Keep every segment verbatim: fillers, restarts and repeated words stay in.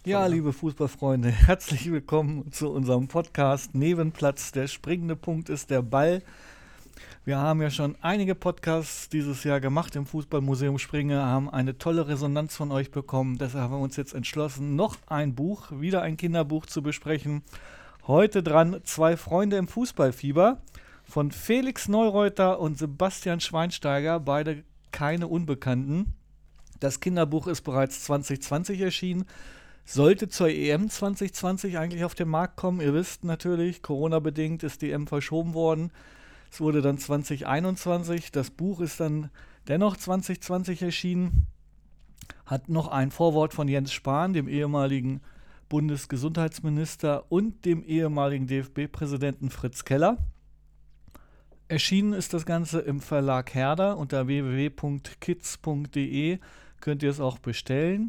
Ja, liebe Fußballfreunde, herzlich willkommen zu unserem Podcast Nebenplatz. Der springende Punkt ist der Ball. Wir haben ja schon einige Podcasts dieses Jahr gemacht im Fußballmuseum Springe, haben eine tolle Resonanz von euch bekommen. Deshalb haben wir uns jetzt entschlossen, noch ein Buch, wieder ein Kinderbuch zu besprechen. Heute dran Zwei Freunde im Fußballfieber von Felix Neureuter und Sebastian Schweinsteiger, beide keine Unbekannten. Das Kinderbuch ist bereits zwanzig zwanzig erschienen. Sollte zur E M zwanzig zwanzig eigentlich auf den Markt kommen. Ihr wisst natürlich, Corona-bedingt ist die E M verschoben worden. Es wurde dann zwanzig einundzwanzig. Das Buch ist dann dennoch zwanzig zwanzig erschienen. Hat noch ein Vorwort von Jens Spahn, dem ehemaligen Bundesgesundheitsminister und dem ehemaligen D F B-Präsidenten Fritz Keller. Erschienen ist das Ganze im Verlag Herder. Unter w w w punkt kids punkt d e könnt ihr es auch bestellen.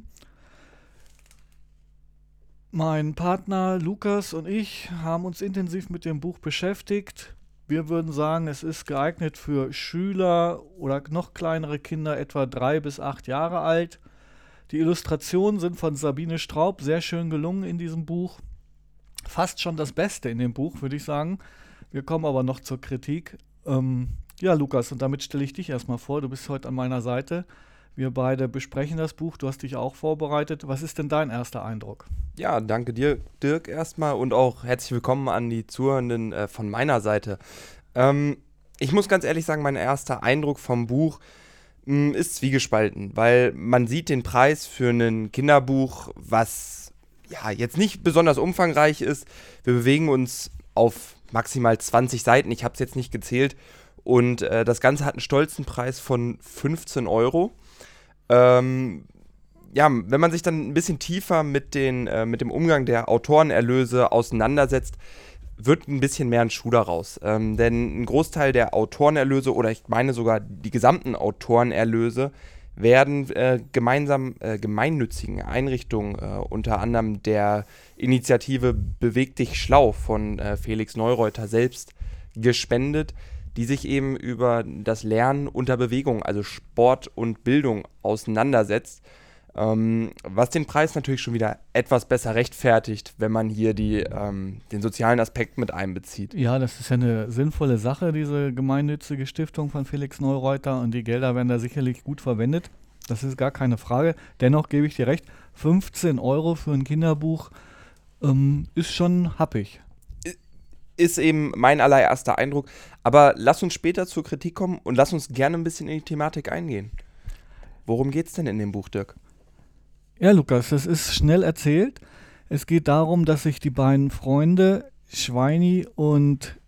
Mein Partner Lukas und ich haben uns intensiv mit dem Buch beschäftigt. Wir würden sagen, es ist geeignet für Schüler oder noch kleinere Kinder, etwa drei bis acht Jahre alt. Die Illustrationen sind von Sabine Straub, sehr schön gelungen in diesem Buch. Fast schon das Beste in dem Buch, würde ich sagen. Wir kommen aber noch zur Kritik. Ähm, ja, Lukas, und damit stelle ich dich erstmal vor. Du bist heute an meiner Seite. Wir beide besprechen das Buch. Du hast dich auch vorbereitet. Was ist denn dein erster Eindruck? Ja, danke dir, Dirk, erstmal und auch herzlich willkommen an die Zuhörenden äh, von meiner Seite. Ähm, ich muss ganz ehrlich sagen, mein erster Eindruck vom Buch mh, ist zwiegespalten, weil man sieht den Preis für ein Kinderbuch, was ja jetzt nicht besonders umfangreich ist. Wir bewegen uns auf maximal zwanzig Seiten, ich habe es jetzt nicht gezählt, und äh, das Ganze hat einen stolzen Preis von fünfzehn Euro. Ähm, ja, wenn man sich dann ein bisschen tiefer mit, den, äh, mit dem Umgang der Autorenerlöse auseinandersetzt, wird ein bisschen mehr ein Schuh daraus. Ähm, denn ein Großteil der Autorenerlöse, oder ich meine sogar die gesamten Autorenerlöse, werden äh, gemeinsam äh, gemeinnützigen Einrichtungen, äh, unter anderem der Initiative Beweg dich schlau von äh, Felix Neureuter selbst, gespendet, die sich eben über das Lernen unter Bewegung, also Sport und Bildung, auseinandersetzt. Ähm, was den Preis natürlich schon wieder etwas besser rechtfertigt, wenn man hier die, ähm, den sozialen Aspekt mit einbezieht. Ja, das ist ja eine sinnvolle Sache, diese gemeinnützige Stiftung von Felix Neureuter, und die Gelder werden da sicherlich gut verwendet. Das ist gar keine Frage. Dennoch gebe ich dir recht, fünfzehn Euro für ein Kinderbuch ähm, ist schon happig. Ist eben mein allererster Eindruck. Aber lass uns später zur Kritik kommen und lass uns gerne ein bisschen in die Thematik eingehen. Worum geht's denn in dem Buch, Dirk? Ja, Lukas, das ist schnell erzählt. Es geht darum, dass sich die beiden Freunde Schweini und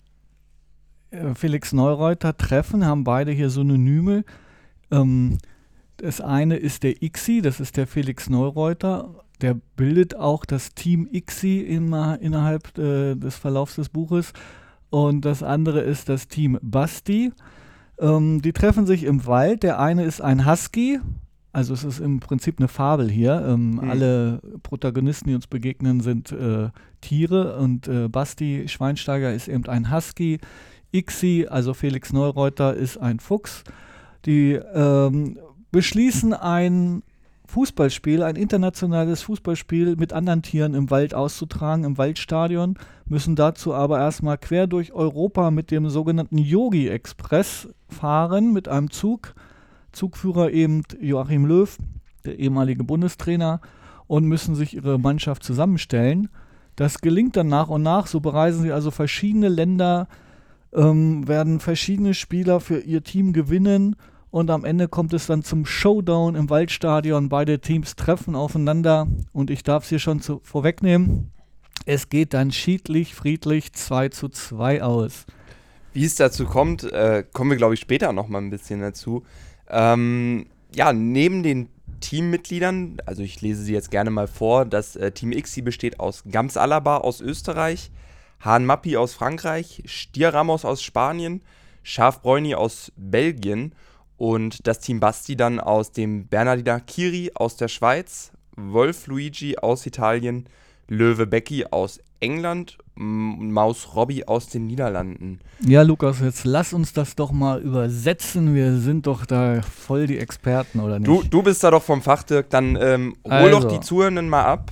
äh, Felix Neureuter treffen, haben beide hier Synonyme. Ähm, das eine ist der Ixi, das ist der Felix Neureuter. Der bildet auch das Team Ixi immer innerhalb äh, des Verlaufs des Buches. Und das andere ist das Team Basti. Ähm, die treffen sich im Wald. Der eine ist ein Husky. Also es ist im Prinzip eine Fabel hier. Ähm, mhm. Alle Protagonisten, die uns begegnen, sind äh, Tiere. Und äh, Basti Schweinsteiger ist eben ein Husky. Ixi, also Felix Neureuter, ist ein Fuchs. Die ähm, beschließen ein Fußballspiel, ein internationales Fußballspiel mit anderen Tieren im Wald auszutragen, im Waldstadion, müssen dazu aber erstmal quer durch Europa mit dem sogenannten Yogi Express fahren, mit einem Zug. Zugführer eben Joachim Löw, der ehemalige Bundestrainer, und müssen sich ihre Mannschaft zusammenstellen. Das gelingt dann nach und nach, so bereisen sie also verschiedene Länder, ähm, werden verschiedene Spieler für ihr Team gewinnen. Und am Ende kommt es dann zum Showdown im Waldstadion. Beide Teams treffen aufeinander. Und ich darf es hier schon zu, vorwegnehmen. Es geht dann schiedlich, friedlich zwei zu zwei aus. Wie es dazu kommt, äh, kommen wir, glaube ich, später noch mal ein bisschen dazu. Ähm, ja, neben den Teammitgliedern, also ich lese sie jetzt gerne mal vor, das äh, Team Ixi besteht aus Gams Alaba aus Österreich, Hahn Mappi aus Frankreich, Stier Ramos aus Spanien, Schafbräuni aus Belgien und das Team Basti dann aus dem Bernardiner Kiri aus der Schweiz, Wolf Luigi aus Italien, Löwe Becky aus England, M- Maus Robby aus den Niederlanden. Ja, Lukas, jetzt lass uns das doch mal übersetzen. Wir sind doch da voll die Experten, oder nicht? Du, du bist da doch vom Fach, Dirk. Dann ähm, hol Also, doch die Zuhörenden mal ab.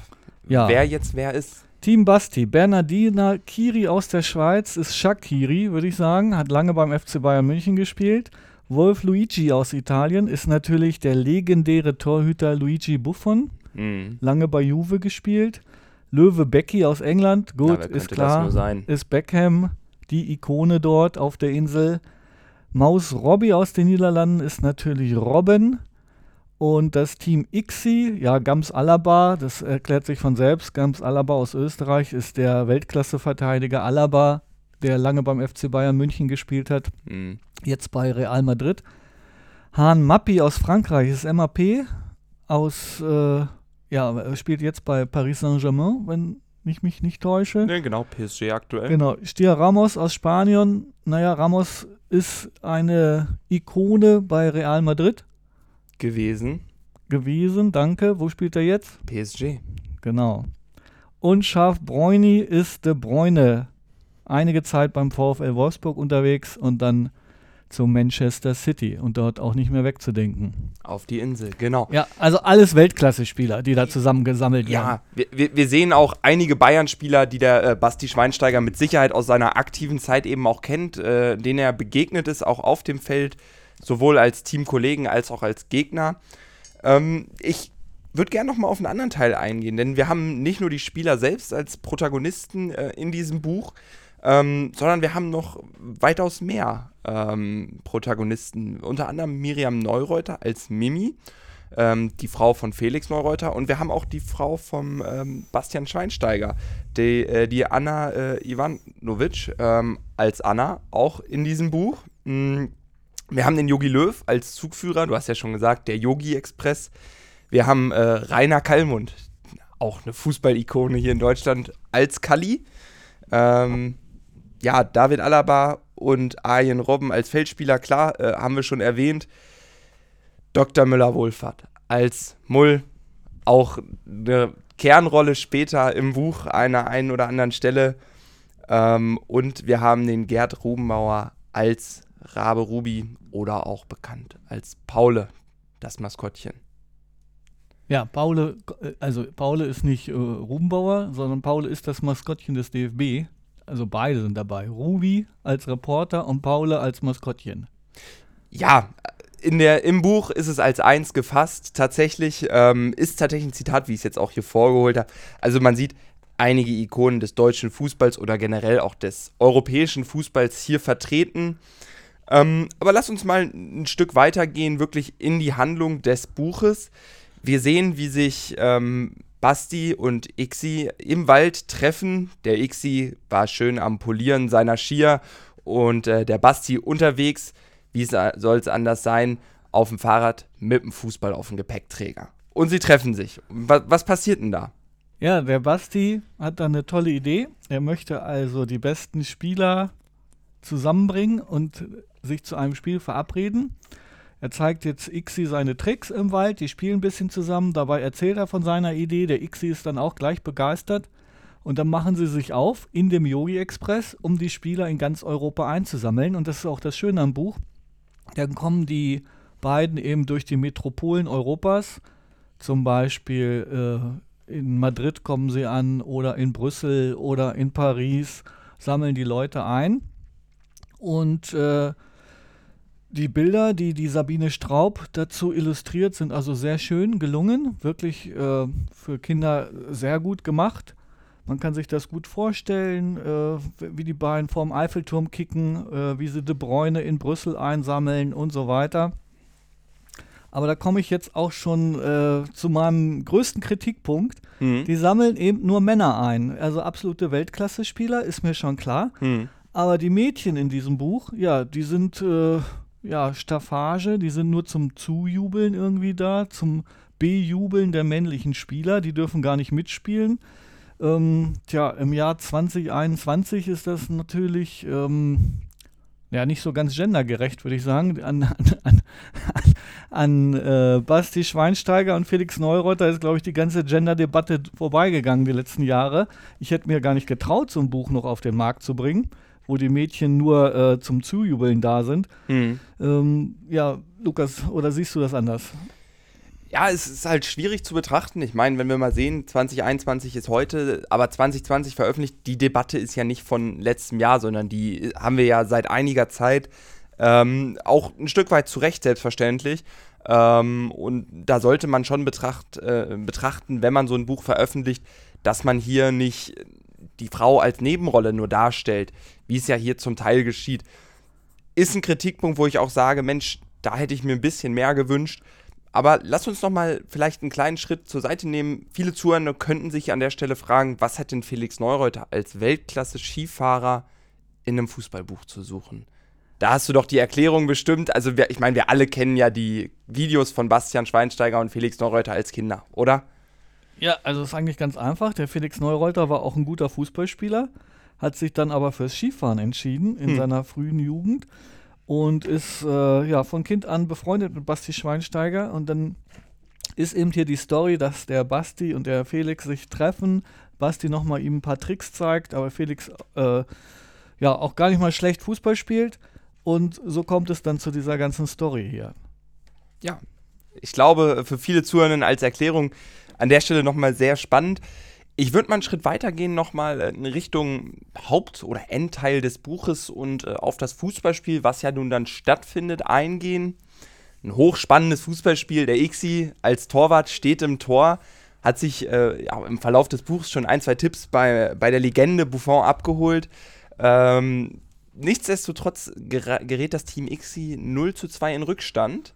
Ja. wer jetzt wer ist. Team Basti, Bernardina Kiri aus der Schweiz ist Shaqiri, würde ich sagen, hat lange beim F C Bayern München gespielt. Wolf Luigi aus Italien ist natürlich der legendäre Torhüter Luigi Buffon, Mhm. lange bei Juve gespielt. Löwe Becky aus England, gut, Ja, wer ist könnte das klar, nur sein? ist Beckham, die Ikone dort auf der Insel. Maus Robbie aus den Niederlanden ist natürlich Robben. Und das Team Ixi, ja, Gams Alaba, das erklärt sich von selbst. Gams Alaba aus Österreich ist der Weltklasse-Verteidiger Alaba, der lange beim F C Bayern München gespielt hat, Mhm. jetzt bei Real Madrid. Han Mappi aus Frankreich ist M A P, aus, äh, ja, spielt jetzt bei Paris Saint-Germain, wenn ich mich nicht täusche. Ne, genau, P S G aktuell. Genau, Stier Ramos aus Spanien. Naja, Ramos ist eine Ikone bei Real Madrid Gewesen. gewesen, danke. Wo spielt er jetzt? P S G. Genau. Und Scharf Bräuni ist De Bruyne. Einige Zeit beim VfL Wolfsburg unterwegs und dann zu Manchester City und dort auch nicht mehr wegzudenken. Auf die Insel, genau. Ja, also alles Weltklasse-Spieler, die da zusammengesammelt werden. Ja, wir, wir, wir sehen auch einige Bayern-Spieler, die der äh, Basti Schweinsteiger mit Sicherheit aus seiner aktiven Zeit eben auch kennt, äh, denen er begegnet ist, auch auf dem Feld, sowohl als Teamkollegen als auch als Gegner. Ähm, ich würde gerne noch mal auf einen anderen Teil eingehen, denn wir haben nicht nur die Spieler selbst als Protagonisten äh, in diesem Buch, ähm, sondern wir haben noch weitaus mehr ähm, Protagonisten, unter anderem Miriam Neureuter als Mimi, ähm, die Frau von Felix Neureuter, und wir haben auch die Frau von ähm, Bastian Schweinsteiger, die, äh, die Anna äh, Ivanovic ähm, als Anna, auch in diesem Buch. Mhm. Wir haben den Jogi Löw als Zugführer, du hast ja schon gesagt, der Yogi Express. Wir haben äh, Rainer Kallmund, auch eine Fußballikone hier in Deutschland, als Kalli. Ähm, ja, David Alaba und Arjen Robben als Feldspieler, klar, äh, haben wir schon erwähnt. Doktor Müller-Wohlfahrt als Mull, auch eine Kernrolle später im Buch an einer einen oder anderen Stelle. Ähm, und wir haben den Gerd Rubenbauer als Rabe Rubi oder auch bekannt als Paule, das Maskottchen. Ja, Paule, also Paule ist nicht äh, Rubenbauer, sondern Paule ist das Maskottchen des D F B. Also beide sind dabei. Rubi als Reporter und Paule als Maskottchen. Ja, in der, im Buch ist es als eins gefasst. Tatsächlich ähm, ist tatsächlich ein Zitat, wie ich es jetzt auch hier vorgeholt habe. Also man sieht einige Ikonen des deutschen Fußballs oder generell auch des europäischen Fußballs hier vertreten. Ähm, aber lass uns mal ein Stück weitergehen, wirklich in die Handlung des Buches. Wir sehen, wie sich ähm, Basti und Ixi im Wald treffen. Der Ixi war schön am Polieren seiner Skier und äh, der Basti unterwegs, wie soll es anders sein, auf dem Fahrrad mit dem Fußball auf dem Gepäckträger. Und sie treffen sich. Was, was passiert denn da? Ja, der Basti hat da eine tolle Idee. Er möchte also die besten Spieler zusammenbringen und sich zu einem Spiel verabreden. Er zeigt jetzt Ixi seine Tricks im Wald, die spielen ein bisschen zusammen, dabei erzählt er von seiner Idee, der Ixi ist dann auch gleich begeistert und dann machen sie sich auf in dem Yogi Express, um die Spieler in ganz Europa einzusammeln, und das ist auch das Schöne am Buch. Dann kommen die beiden eben durch die Metropolen Europas, zum Beispiel äh, in Madrid kommen sie an oder in Brüssel oder in Paris, sammeln die Leute ein und äh, die Bilder, die die Sabine Straub dazu illustriert, sind also sehr schön gelungen, wirklich äh, für Kinder sehr gut gemacht. Man kann sich das gut vorstellen, äh, wie die beiden vorm Eiffelturm kicken, äh, wie sie De Bruyne in Brüssel einsammeln und so weiter. Aber da komme ich jetzt auch schon äh, zu meinem größten Kritikpunkt. Mhm. Die sammeln eben nur Männer ein, also absolute Weltklasse-Spieler, ist mir schon klar. Mhm. Aber die Mädchen in diesem Buch, ja, die sind äh, ja, Staffage, die sind nur zum Zujubeln irgendwie da, zum Bejubeln der männlichen Spieler, die dürfen gar nicht mitspielen. Ähm, tja, im Jahr zwanzig einundzwanzig ist das natürlich ähm, ja nicht so ganz gendergerecht, würde ich sagen. An, an, an, an äh, Basti Schweinsteiger und Felix Neureuter ist, glaube ich, die ganze Gender-Debatte vorbeigegangen die letzten Jahre. Ich hätte mir gar nicht getraut, so ein Buch noch auf den Markt zu bringen, wo die Mädchen nur äh, zum Zujubeln da sind. Mhm. Ähm, ja, Lukas, oder siehst du das anders? Ja, es ist halt schwierig zu betrachten. Ich meine, wenn wir mal sehen, zwanzig einundzwanzig ist heute, aber zwanzig zwanzig veröffentlicht, die Debatte ist ja nicht von letztem Jahr, sondern die haben wir ja seit einiger Zeit, ähm, auch ein Stück weit zu Recht selbstverständlich. Ähm, und da sollte man schon betracht, äh, betrachten, wenn man so ein Buch veröffentlicht, dass man hier nicht die Frau als Nebenrolle nur darstellt, wie es ja hier zum Teil geschieht. Ist ein Kritikpunkt, wo ich auch sage, Mensch, da hätte ich mir ein bisschen mehr gewünscht. Aber lass uns noch mal vielleicht einen kleinen Schritt zur Seite nehmen. Viele Zuhörer könnten sich an der Stelle fragen, was hat denn Felix Neureuter als Weltklasse-Skifahrer in einem Fußballbuch zu suchen? Da hast du doch die Erklärung bestimmt. Also wir, ich meine, wir alle kennen ja die Videos von Bastian Schweinsteiger und Felix Neureuter als Kinder, oder? Ja, also es ist eigentlich ganz einfach. Der Felix Neureuter war auch ein guter Fußballspieler, hat sich dann aber fürs Skifahren entschieden in hm. seiner frühen Jugend. Und ist äh, ja von Kind an befreundet mit Basti Schweinsteiger. Und dann ist eben hier die Story, dass der Basti und der Felix sich treffen. Basti nochmal ihm ein paar Tricks zeigt, aber Felix äh, ja auch gar nicht mal schlecht Fußball spielt. Und so kommt es dann zu dieser ganzen Story hier. Ja, ich glaube, für viele Zuhörerinnen als Erklärung an der Stelle nochmal sehr spannend. Ich würde mal einen Schritt weitergehen, nochmal in Richtung Haupt- oder Endteil des Buches und äh, auf das Fußballspiel, was ja nun dann stattfindet, eingehen. Ein hochspannendes Fußballspiel. Der Ixi als Torwart steht im Tor, hat sich äh, ja, im Verlauf des Buchs schon ein, zwei Tipps bei, bei der Legende Buffon abgeholt. Ähm, nichtsdestotrotz ger- gerät das Team Ixi null zu zwei in Rückstand.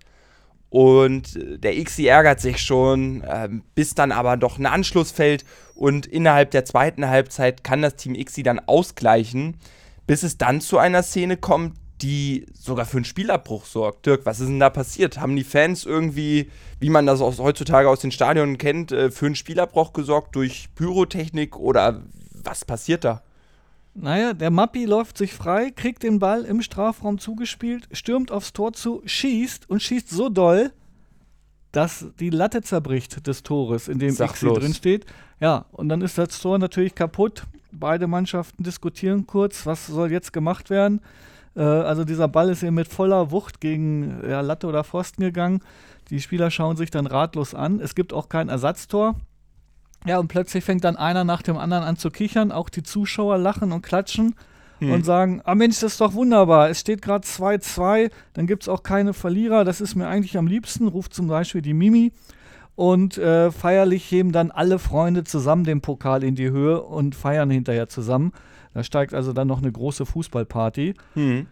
Und der Ixi ärgert sich schon, äh, bis dann aber doch ein Anschluss fällt und innerhalb der zweiten Halbzeit kann das Team Ixi dann ausgleichen, bis es dann zu einer Szene kommt, die sogar für einen Spielabbruch sorgt. Dirk, was ist denn da passiert? Haben die Fans irgendwie, wie man das aus, heutzutage aus den Stadionen kennt, äh, für einen Spielabbruch gesorgt durch Pyrotechnik oder was passiert da? Naja, der Mappi läuft sich frei, kriegt den Ball im Strafraum zugespielt, stürmt aufs Tor zu, schießt und schießt so doll, dass die Latte zerbricht des Tores, in dem Ixi drin steht. Ja, und dann ist das Tor natürlich kaputt. Beide Mannschaften diskutieren kurz, was soll jetzt gemacht werden. Äh, also dieser Ball ist eben mit voller Wucht gegen ja, Latte oder Pfosten gegangen. Die Spieler schauen sich dann ratlos an. Es gibt auch kein Ersatztor. Ja, und plötzlich fängt dann einer nach dem anderen an zu kichern. Auch die Zuschauer lachen und klatschen hm. und sagen, ah Mensch, das ist doch wunderbar. Es steht gerade zwei zwei, dann gibt es auch keine Verlierer. Das ist mir eigentlich am liebsten, ruft zum Beispiel die Mimi. Und äh, feierlich heben dann alle Freunde zusammen den Pokal in die Höhe und feiern hinterher zusammen. Da steigt also dann noch eine große Fußballparty. Hm.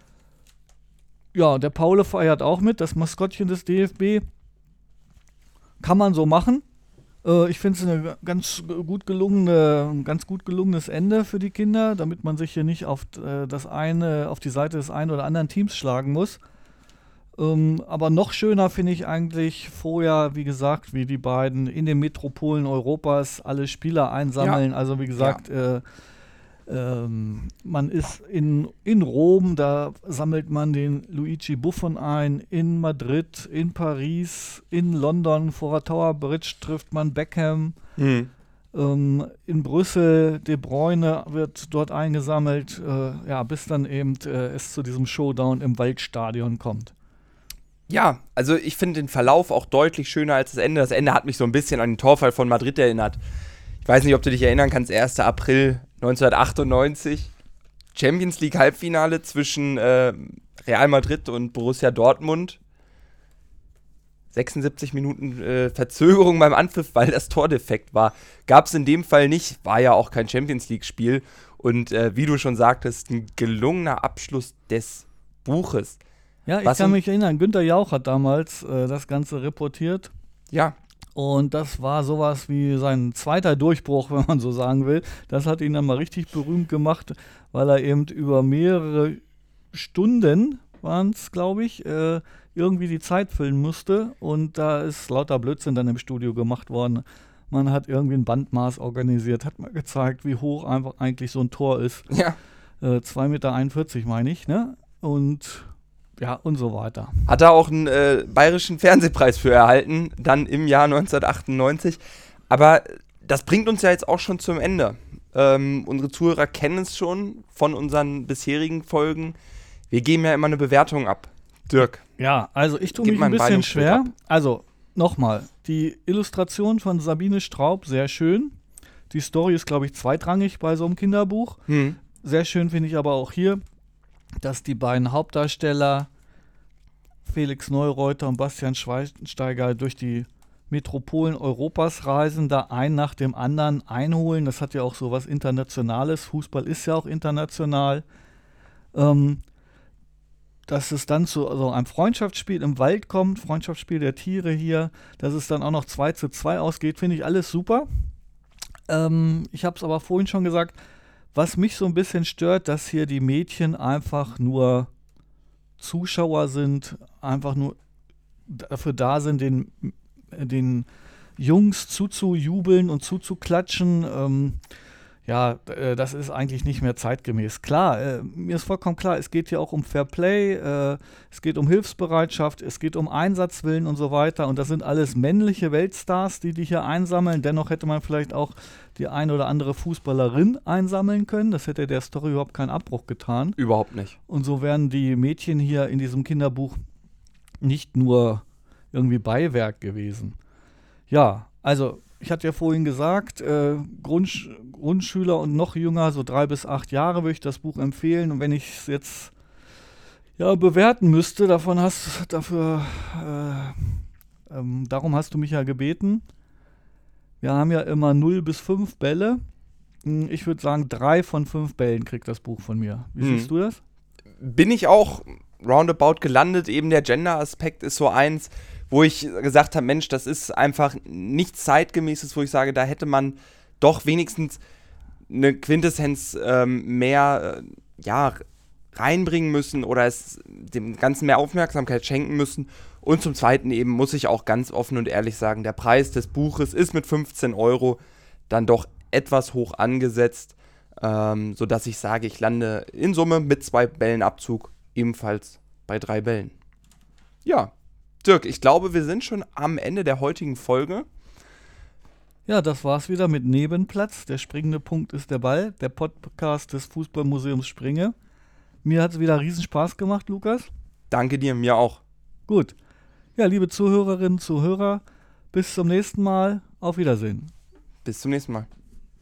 Ja, der Paule feiert auch mit, das Maskottchen des D F B. Kann man so machen. Ich finde es eine ganz gut gelungene, ein ganz gut gelungenes Ende für die Kinder, damit man sich hier nicht auf äh, das eine, auf die Seite des einen oder anderen Teams schlagen muss. Ähm, aber noch schöner finde ich eigentlich vorher, wie gesagt, wie die beiden in den Metropolen Europas alle Spieler einsammeln. Ja. Also wie gesagt, ja. äh, ähm, man ist in, in Rom, da sammelt man den Luigi Buffon ein, in Madrid, in Paris, in London, vor der Tower Bridge trifft man Beckham, mhm. ähm, in Brüssel, De Bruyne wird dort eingesammelt, äh, ja, bis dann eben äh, es zu diesem Showdown im Waldstadion kommt. Ja, also ich finde den Verlauf auch deutlich schöner als das Ende. Das Ende hat mich so ein bisschen an den Torfall von Madrid erinnert. Ich weiß nicht, ob du dich erinnern kannst, erster April neunzehnhundertachtundneunzig, Champions League Halbfinale zwischen äh, Real Madrid und Borussia Dortmund. sechsundsiebzig Minuten äh, Verzögerung beim Anpfiff, weil das Tor defekt war. Gab es in dem Fall nicht, war ja auch kein Champions League Spiel. Und äh, wie du schon sagtest, ein gelungener Abschluss des Buches. Ja, ich Was kann mich erinnern, Günther Jauch hat damals äh, das Ganze reportiert. Ja. Und das war sowas wie sein zweiter Durchbruch, wenn man so sagen will. Das hat ihn dann mal richtig berühmt gemacht, weil er eben über mehrere Stunden, waren es, glaube ich, äh, irgendwie die Zeit füllen musste. Und da ist lauter Blödsinn dann im Studio gemacht worden. Man hat irgendwie ein Bandmaß organisiert, hat mal gezeigt, wie hoch einfach eigentlich so ein Tor ist. Ja. Äh, zwei Meter einundvierzig, meine ich, ne? Und ja, und so weiter. Hat er auch einen äh, bayerischen Fernsehpreis für erhalten, dann im Jahr neunzehnhundertachtundneunzig. Aber das bringt uns ja jetzt auch schon zum Ende. Ähm, unsere Zuhörer kennen es schon von unseren bisherigen Folgen. Wir geben ja immer eine Bewertung ab. Dirk. Ja, also ich tue mich ein bisschen schwer. Also nochmal, die Illustration von Sabine Straub, sehr schön. Die Story ist, glaube ich, zweitrangig bei so einem Kinderbuch. Hm. Sehr schön finde ich aber auch hier, dass die beiden Hauptdarsteller Felix Neureuter und Bastian Schweinsteiger durch die Metropolen Europas reisen, da ein nach dem anderen einholen. Das hat ja auch so was Internationales. Fußball ist ja auch international. Ähm, dass es dann zu also einem Freundschaftsspiel im Wald kommt, Freundschaftsspiel der Tiere hier, dass es dann auch noch zwei zu zwei ausgeht, finde ich alles super. Ähm, ich habe es aber vorhin schon gesagt, was mich so ein bisschen stört, dass hier die Mädchen einfach nur Zuschauer sind, einfach nur dafür da sind, den, den Jungs zuzujubeln und zuzuklatschen. Ähm, ja, äh, das ist eigentlich nicht mehr zeitgemäß. Klar, äh, mir ist vollkommen klar, es geht hier auch um Fair Play, äh, es geht um Hilfsbereitschaft, es geht um Einsatzwillen und so weiter. Und das sind alles männliche Weltstars, die die hier einsammeln. Dennoch hätte man vielleicht auch die eine oder andere Fußballerin einsammeln können. Das hätte der Story überhaupt keinen Abbruch getan. Überhaupt nicht. Und so wären die Mädchen hier in diesem Kinderbuch nicht nur irgendwie Beiwerk gewesen. Ja, also ich hatte ja vorhin gesagt, äh, Grundsch- Grundschüler und noch jünger, so drei bis acht Jahre, würde ich das Buch empfehlen. Und wenn ich es jetzt ja, bewerten müsste, davon hast dafür, äh, ähm, darum hast du mich ja gebeten. Wir haben ja immer null bis fünf Bälle. Ich würde sagen, drei von fünf Bällen kriegt das Buch von mir. Wie Hm. siehst du das? Bin ich auch roundabout gelandet. Eben der Gender-Aspekt ist so eins, wo ich gesagt habe, Mensch, das ist einfach nichts Zeitgemäßes, wo ich sage, da hätte man doch wenigstens eine Quintessenz ähm, mehr äh, ja, reinbringen müssen oder es dem Ganzen mehr Aufmerksamkeit schenken müssen. Und zum Zweiten eben muss ich auch ganz offen und ehrlich sagen, der Preis des Buches ist mit fünfzehn Euro dann doch etwas hoch angesetzt, ähm, sodass ich sage, ich lande in Summe mit zwei Bällen Abzug ebenfalls bei drei Bällen. Ja, Dirk, ich glaube, wir sind schon am Ende der heutigen Folge. Ja, das war's wieder mit Nebenplatz. Der springende Punkt ist der Ball, der Podcast des Fußballmuseums Springe. Mir hat es wieder riesen Spaß gemacht, Lukas. Danke dir, mir auch. Gut. Ja, liebe Zuhörerinnen, Zuhörer, bis zum nächsten Mal. Auf Wiedersehen. Bis zum nächsten Mal.